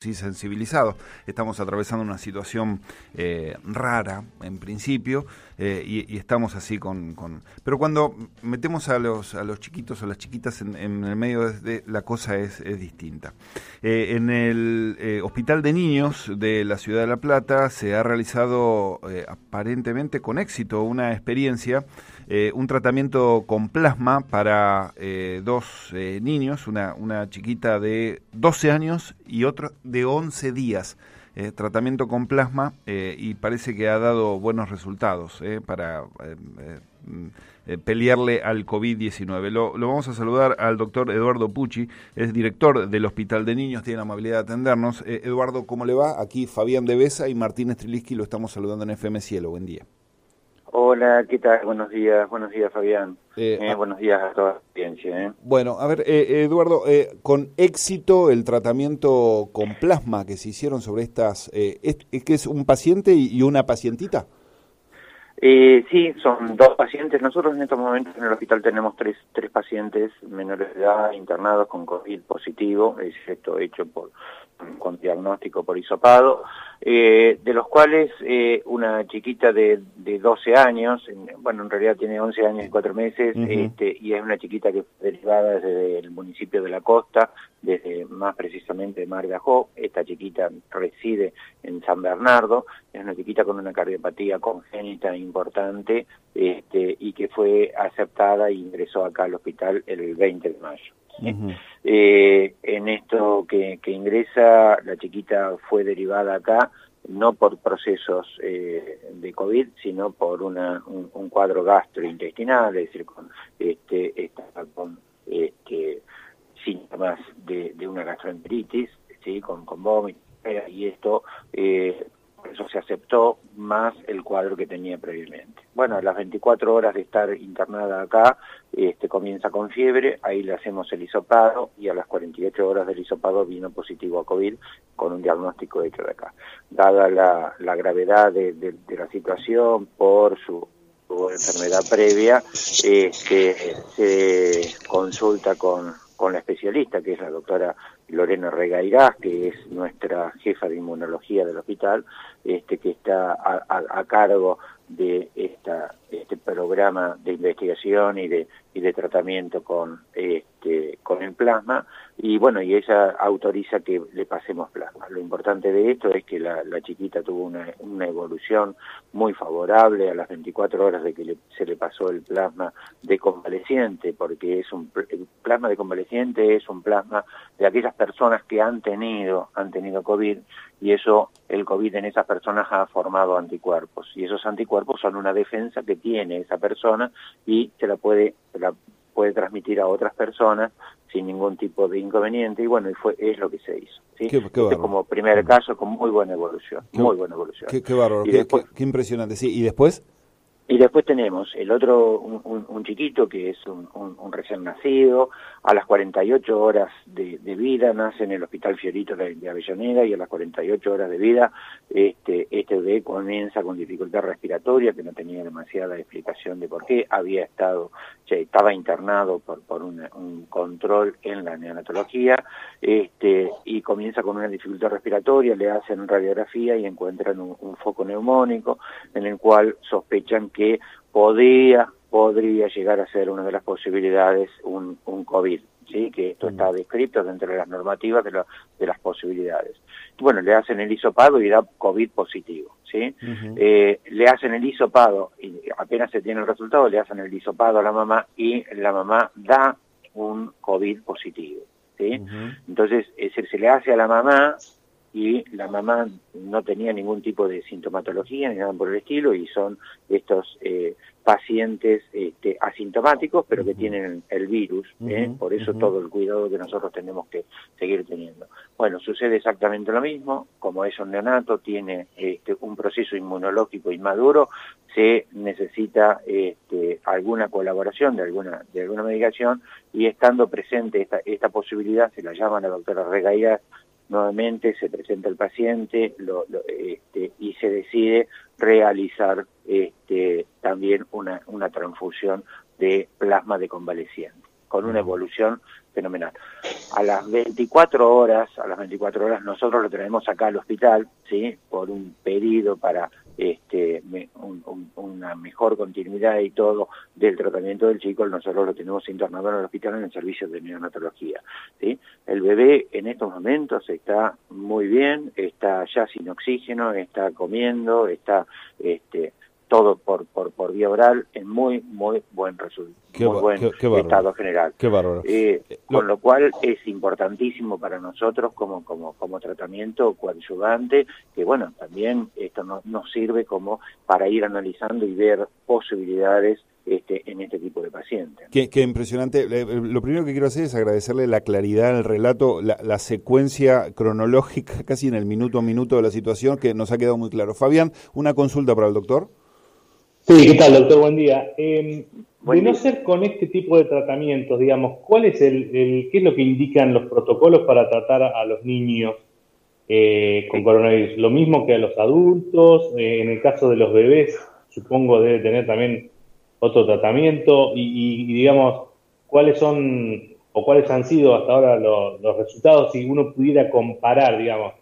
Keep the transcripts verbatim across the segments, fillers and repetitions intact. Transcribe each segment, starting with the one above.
Sí, sensibilizados. Estamos atravesando una situación eh, rara, en principio, eh, y, y estamos así con, con... Pero cuando metemos a los a los chiquitos o las chiquitas en, en el medio, de, de, la cosa es, es distinta. Eh, en el eh, Hospital de Niños de la Ciudad de La Plata se ha realizado, eh, aparentemente con éxito, una experiencia, eh, un tratamiento con plasma para eh, dos eh, niños, una, una chiquita de doce años y otro de once días, eh, tratamiento con plasma, eh, y parece que ha dado buenos resultados eh, para eh, eh, pelearle al COVID diecinueve. Lo, lo vamos a saludar al doctor Eduardo Pucci, es director del Hospital de Niños, tiene la amabilidad de atendernos. Eh, Eduardo, ¿cómo le va? Aquí Fabián de Besa y Martín Streliski, lo estamos saludando en F M Cielo. Buen día. Hola, ¿qué tal? Buenos días, buenos días, Fabián. Eh, eh, ah, buenos días a toda la audiencia. ¿eh? Bueno, a ver, eh, Eduardo, eh, con éxito el tratamiento con plasma que se hicieron sobre estas, eh, ¿es, es que es un paciente y, y una pacientita? Eh, sí, son dos pacientes. Nosotros en estos momentos en el hospital tenemos tres, tres pacientes menores de edad internados con COVID positivo, es esto hecho por con diagnóstico por hisopado, eh, de los cuales eh, una chiquita de, de doce años, bueno, en realidad tiene once años y cuatro meses, uh-huh. este, y es una chiquita que fue derivada desde el municipio de La Costa, desde más precisamente Mar de Ajó. Esta chiquita reside en San Bernardo, es una chiquita con una cardiopatía congénita importante, este, y que fue aceptada e ingresó acá al hospital el veinte de mayo. Uh-huh. eh, en esto que, que ingresa, la chiquita fue derivada acá, no por procesos eh, de COVID, sino por una, un, un cuadro gastrointestinal, es decir, con, este, está con este, síntomas de, de una gastroenteritis, ¿sí? con, con vómito, y esto... Eh, eso se aceptó, más el cuadro que tenía previamente. Bueno, a las veinticuatro horas de estar internada acá, este, comienza con fiebre, ahí le hacemos el hisopado, y a las cuarenta y ocho horas del hisopado vino positivo a COVID, con un diagnóstico hecho de acá. Dada la, la gravedad de, de, de la situación, por su, su enfermedad previa, este, se consulta con, con la especialista, que es la doctora Lorena Regairás, que es nuestra jefa de inmunología del hospital, este, que está a, a, a cargo de esta, este programa de investigación y de, y de tratamiento con, este, con el plasma, y bueno, y ella autoriza que le pasemos plasma. Lo importante de esto es que la, la chiquita tuvo una, una evolución muy favorable a las veinticuatro horas de que le, se le pasó el plasma de convaleciente, porque es un el plasma de convaleciente es un plasma de aquellas personas que han tenido, han tenido COVID, y eso, el COVID en esas personas ha formado anticuerpos, y esos anticuerpos son una defensa que tiene esa persona y se la puede, se la puede transmitir a otras personas sin ningún tipo de inconveniente, y bueno, y fue es lo que se hizo. ¿sí? Qué, qué este como primer caso con muy buena evolución, qué, muy buena evolución. Qué, qué bárbaro, qué, después, qué, qué impresionante. Sí, ¿y después? Y después tenemos el otro, un, un, un chiquito que es un, un, un recién nacido, a las cuarenta y ocho horas de, de vida, nace en el Hospital Fiorito de, de Avellaneda, y a las cuarenta y ocho horas de vida este, este bebé comienza con dificultad respiratoria, que no tenía demasiada explicación de por qué, había estado, ya estaba internado por, por una, un control en la neonatología, este, y comienza con una dificultad respiratoria, le hacen radiografía y encuentran un, un foco neumónico, en el cual sospechan que que podría, podría llegar a ser una de las posibilidades un, un COVID, ¿sí? Que esto está descrito dentro de las normativas de, lo, de las posibilidades. Bueno, le hacen el hisopado y da COVID positivo, ¿sí? Uh-huh. eh, le hacen el hisopado y apenas se tiene el resultado, le hacen el hisopado a la mamá y la mamá da un COVID positivo, ¿sí? Uh-huh. Entonces, es decir, se le hace a la mamá, y la mamá no tenía ningún tipo de sintomatología ni nada por el estilo, y son estos eh, pacientes este, asintomáticos, pero que tienen el virus, ¿eh? Uh-huh, por eso uh-huh. todo el cuidado que nosotros tenemos que seguir teniendo. Bueno, sucede exactamente lo mismo, como es un neonato, tiene este, un proceso inmunológico inmaduro, se necesita este, alguna colaboración de alguna, de alguna medicación, y estando presente esta, esta posibilidad, se la llama la doctora Regairás. Nuevamente se presenta el paciente lo, lo, este, y se decide realizar este, también una, una transfusión de plasma de convaleciente, con una evolución fenomenal. A las veinticuatro horas, a las veinticuatro horas nosotros lo traemos acá al hospital, ¿sí? Por un pedido para este me, un, un, una mejor continuidad y todo del tratamiento del chico, nosotros lo tenemos internado en el hospital en el servicio de neonatología, ¿sí? El bebé en estos momentos está muy bien, está ya sin oxígeno, está comiendo, está este todo por por por vía oral en muy muy buen resultado, muy buen qué, qué estado general. Qué bárbaro. Eh, con lo cual es importantísimo para nosotros como como como tratamiento coadyuvante, que bueno, también esto nos nos sirve como para ir analizando y ver posibilidades Este, en este tipo de pacientes. Qué, qué impresionante. Lo primero que quiero hacer es agradecerle la claridad del relato, la, la secuencia cronológica, casi en el minuto a minuto de la situación, que nos ha quedado muy claro. Fabián, ¿una consulta para el doctor? Sí, ¿qué tal, doctor? Buen día. Eh, de no ser con este tipo de tratamientos, digamos, ¿cuál es el, el qué es lo que indican los protocolos para tratar a los niños eh, con coronavirus? ¿Lo mismo que a los adultos? Eh, en el caso de los bebés, supongo debe tener también otro tratamiento y, y, y digamos, ¿cuáles son o cuáles han sido hasta ahora los, los resultados si uno pudiera comparar, digamos,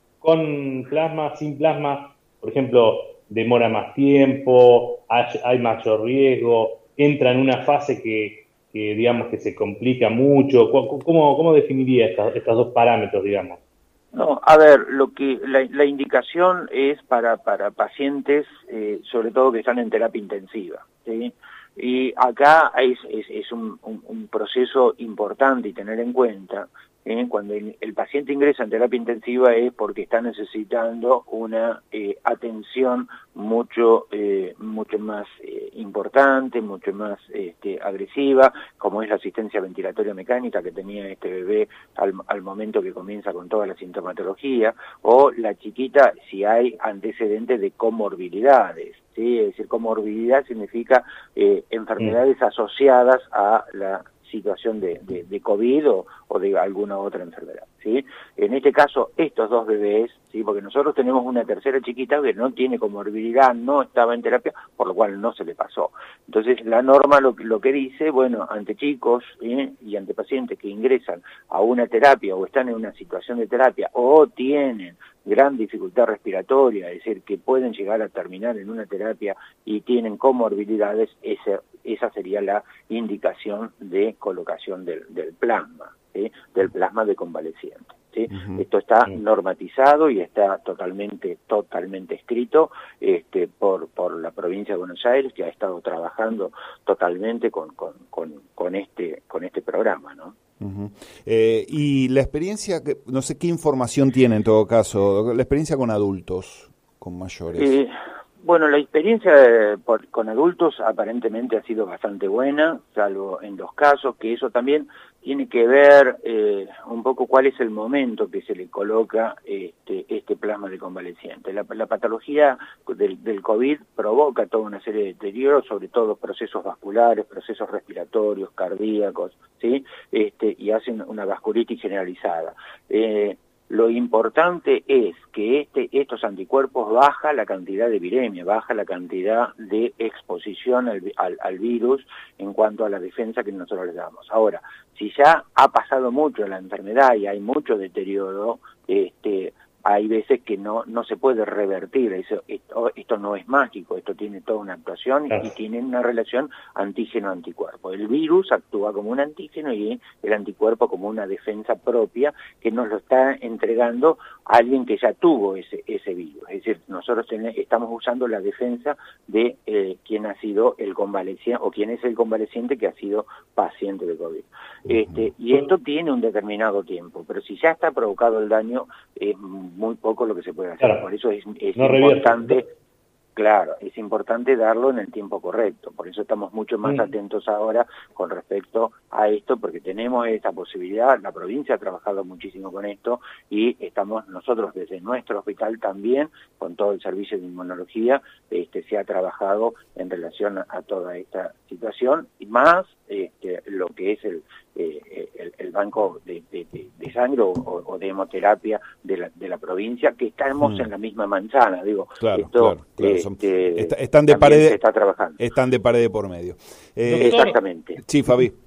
con plasma, sin plasma? Por ejemplo, demora más tiempo, hay, hay mayor riesgo, entra en una fase que, que digamos, que se complica mucho. ¿Cómo, cómo definiría estas, estos dos parámetros, digamos? No, a ver, lo que la, la indicación es para para pacientes, eh, sobre todo que están en terapia intensiva, ¿sí? Y acá es, es, es un, un, un proceso importante y tener en cuenta, ¿eh? Cuando el, el paciente ingresa en terapia intensiva es porque está necesitando una eh, atención mucho eh, mucho más eh, importante, mucho más este, agresiva, como es la asistencia ventilatoria mecánica que tenía este bebé al, al momento que comienza con toda la sintomatología, o la chiquita si hay antecedentes de comorbilidades, ¿sí? Es decir, comorbilidad significa eh, enfermedades asociadas a la situación de, de, de COVID o, o de alguna otra enfermedad, ¿sí? En este caso, estos dos bebés, ¿sí? Porque nosotros tenemos una tercera chiquita que no tiene comorbilidad, no estaba en terapia, por lo cual no se le pasó. Entonces, la norma lo, lo que dice, bueno, ante chicos, ¿eh? y ante pacientes que ingresan a una terapia o están en una situación de terapia o tienen gran dificultad respiratoria, es decir, que pueden llegar a terminar en una terapia y tienen comorbilidades, ese, esa sería la indicación de colocación del, del plasma, ¿sí? Del plasma de convaleciente, ¿sí? Uh-huh. Esto está uh-huh. normatizado y está totalmente totalmente escrito este, por por la provincia de Buenos Aires, que ha estado trabajando totalmente con con con, con este con este programa, ¿no? Uh-huh. Eh, y la experiencia, no sé qué información tiene en todo caso, la experiencia con adultos, con mayores. Eh, bueno, la experiencia por, con adultos aparentemente ha sido bastante buena, salvo en dos casos, que eso también tiene que ver eh, un poco cuál es el momento que se le coloca este, este plasma de convaleciente. La, la patología del, del COVID provoca toda una serie de deterioros, sobre todo procesos vasculares, procesos respiratorios, cardíacos, ¿sí? Este, y hacen una vasculitis generalizada. Eh, Lo importante es que este, estos anticuerpos baja la cantidad de viremia, baja la cantidad de exposición al, al, al virus en cuanto a la defensa que nosotros le damos. Ahora, si ya ha pasado mucho la enfermedad y hay mucho deterioro, este, hay veces que no no se puede revertir. Eso, esto, esto no es mágico, esto tiene toda una actuación y, y tiene una relación antígeno-anticuerpo. El virus actúa como un antígeno y el anticuerpo como una defensa propia que nos lo está entregando a alguien que ya tuvo ese ese virus. Es decir, nosotros ten, estamos usando la defensa de eh, quien ha sido el convaleciente o quien es el convaleciente que ha sido paciente de COVID. Este, y esto tiene un determinado tiempo, pero si ya está provocado el daño, es muy poco lo que se puede hacer. Claro. Por eso es, es no importante, revierte. Claro, es importante darlo en el tiempo correcto. Por eso estamos mucho más mm. atentos ahora con respecto a esto, porque tenemos esta posibilidad. La provincia ha trabajado muchísimo con esto y estamos nosotros desde nuestro hospital también, con todo el servicio de inmunología, este, se ha trabajado en relación a, a toda esta situación y más este, lo que es el Eh, el, el banco de, de, de sangre o, o de hemoterapia de la, de la provincia, que estamos mm. en la misma manzana, digo, claro, esto claro, claro. Son, este, está, están de pared, se está trabajando. Están de pared por medio. Eh, Exactamente. Sí, Fabi.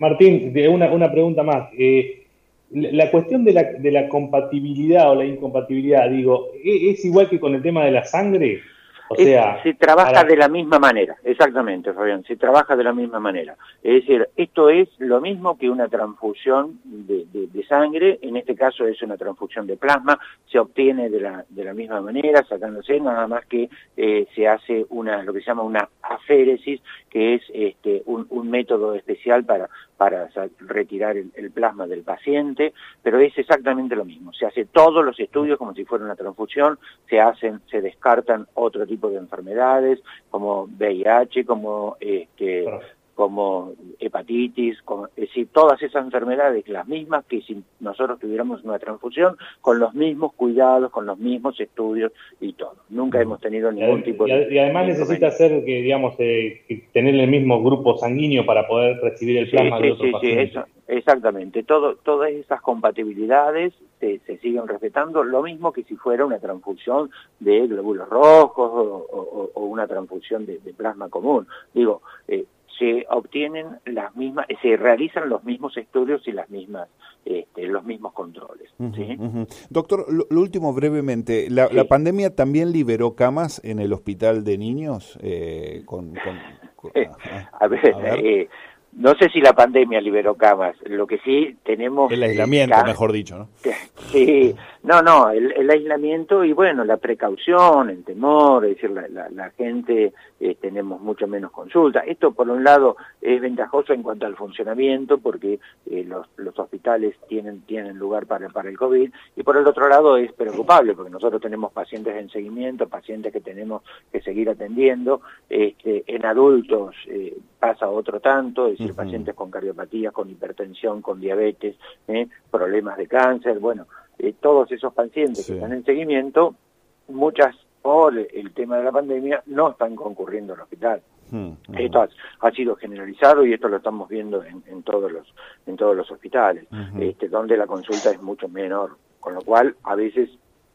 Martín, de una, una pregunta más. Eh, la cuestión de la, de la compatibilidad o la incompatibilidad, digo, ¿es, es igual que con el tema de la sangre? O sea, es, se trabaja para... de la misma manera, exactamente, Fabián, se trabaja de la misma manera. Es decir, esto es lo mismo que una transfusión de, de, de sangre, en este caso es una transfusión de plasma, se obtiene de la, de la misma manera, sacándose, nada más que eh, se hace una, lo que se llama una aféresis, que es este, un, un método especial para, para retirar el, el plasma del paciente, pero es exactamente lo mismo. Se hace todos los estudios como si fuera una transfusión, se hacen, se descartan otro tipo de enfermedades, como V I H, como este, como hepatitis, como, es decir, todas esas enfermedades, las mismas que si nosotros tuviéramos una transfusión, con los mismos cuidados, con los mismos estudios y todo. Nunca hemos tenido ningún y, tipo de... Y además necesita ser, que digamos, eh, que tener el mismo grupo sanguíneo para poder recibir el plasma sí, de sí, otro sí, paciente. Sí, eso, exactamente. Todo, todas esas compatibilidades se, se siguen respetando, lo mismo que si fuera una transfusión de glóbulos rojos o, o, o una transfusión de, de plasma común. Digo, eh, se obtienen las mismas, se realizan los mismos estudios y las mismas, este, los mismos controles. Uh-huh, ¿sí? Uh-huh. Doctor, lo, lo último brevemente, ¿la, sí. ¿la pandemia también liberó camas en el hospital de niños? Eh, con, con, con, a, a ver, a ver. Eh, no sé si la pandemia liberó camas, lo que sí tenemos... El aislamiento, eh, mejor dicho, ¿no? Sí, no, no, el, el aislamiento y bueno, la precaución, el temor, es decir, la, la, la gente, eh, tenemos mucho menos consulta. Esto por un lado es ventajoso en cuanto al funcionamiento porque eh, los, los hospitales tienen, tienen lugar para, para el COVID y por el otro lado es preocupable porque nosotros tenemos pacientes en seguimiento, pacientes que tenemos que seguir atendiendo, este, en adultos eh, pasa otro tanto, es decir, uh-huh. pacientes con cardiopatías, con hipertensión, con diabetes, eh, problemas de cáncer, bueno, eh, todos esos pacientes sí. que están en seguimiento, muchas por el tema de la pandemia no están concurriendo al hospital. Uh-huh. Esto ha, ha sido generalizado y esto lo estamos viendo en, en todos los en todos los hospitales, uh-huh. este, donde la consulta es mucho menor, con lo cual a veces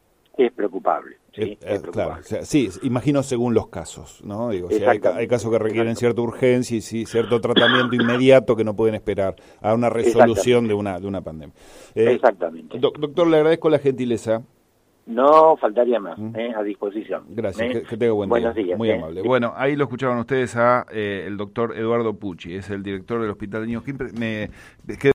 es preocupable. Sí, eh, eh, claro, o sea, sí, imagino según los casos, ¿no? Digo, si hay, hay casos que requieren cierta urgencia y sí, cierto tratamiento inmediato que no pueden esperar a una resolución de una de una pandemia. Eh, Exactamente. Do, doctor, le agradezco la gentileza. No faltaría más, ¿Mm? eh, a disposición. Gracias, ¿eh? que, que tenga buen Buenos día. días. Muy ¿eh? amable. Bueno, ahí lo escuchaban ustedes a eh, el doctor Eduardo Pucci, es el director del Hospital de Niños Quimper. Me,